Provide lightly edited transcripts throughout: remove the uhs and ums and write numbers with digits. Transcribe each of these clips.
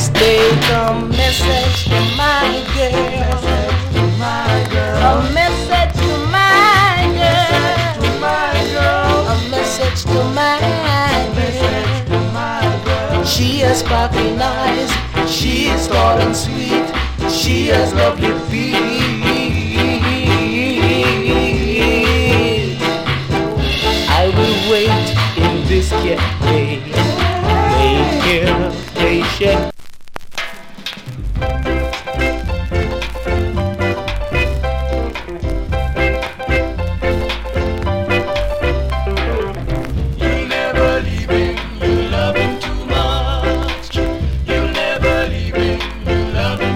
Take a message to my girl. A message to my girl. A message to my girl. She has sparkling eyes. She is tall and sweet. She has lovely feet. I will wait in this cafe. Wait here, patient.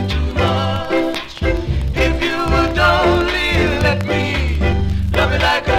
Like